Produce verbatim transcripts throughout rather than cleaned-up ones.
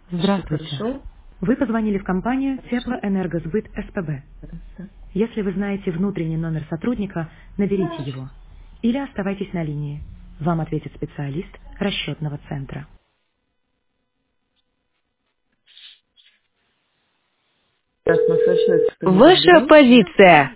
Здравствуйте. Хорошо? Вы позвонили в компанию Теплоэнергосбыт СПБ. Хорошо. Если вы знаете внутренний номер сотрудника, наберите его. Или оставайтесь на линии. Вам ответит специалист расчетного центра. Сейчас мы со счетчиками Ваша разберемся. позиция.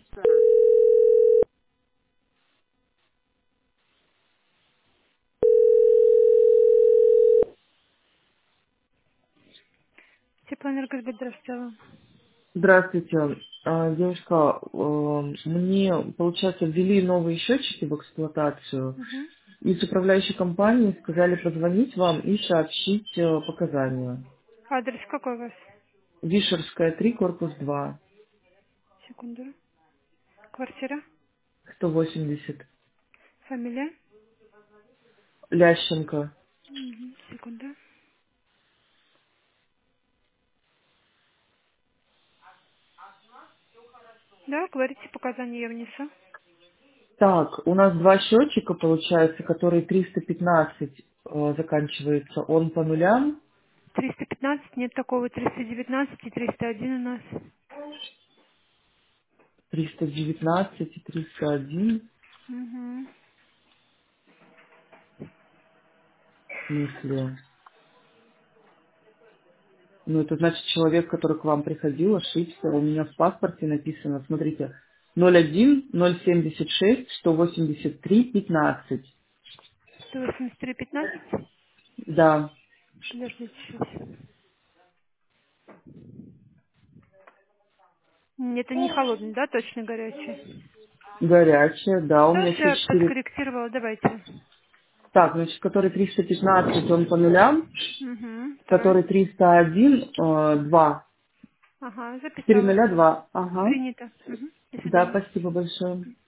Теплоэнергосбыт, здравствуйте. Здравствуйте. А, Девушка, э, мне, получается, ввели новые счетчики в эксплуатацию. Угу. Из управляющей компании сказали позвонить вам и сообщить э, показания. Адрес какой у вас? Вишерская, три, корпус два, Секунду. Квартира? сто восемьдесят. Фамилия? Лященко. Угу. Секунду. Да, говорите, показания я внесу. Так, у нас два счетчика, получается, которые триста пятнадцать э, заканчивается. Он по нулям, триста пятнадцать, нет такого, триста девятнадцать и триста один у нас. триста девятнадцать и триста один. Угу. В смысле? Ну, это значит, человек, который к вам приходил, ошибся. У меня в паспорте написано, смотрите, ноль один ноль семьдесят шесть сто восемьдесят три пятнадцать. сто восемьдесят три пятнадцать. Да, Подождите сейчас. М, Это не холодный, да, точно горячий? горячая, да, у Все, меня все все, четыре. подкорректировала, давайте. Так, значит, который триста пятнадцать, он по нулям, Угу, второй. который триста один, э, два. Ага, четыре записала. нуля два. Ага. Принято. Угу. До Да, свидания. спасибо большое.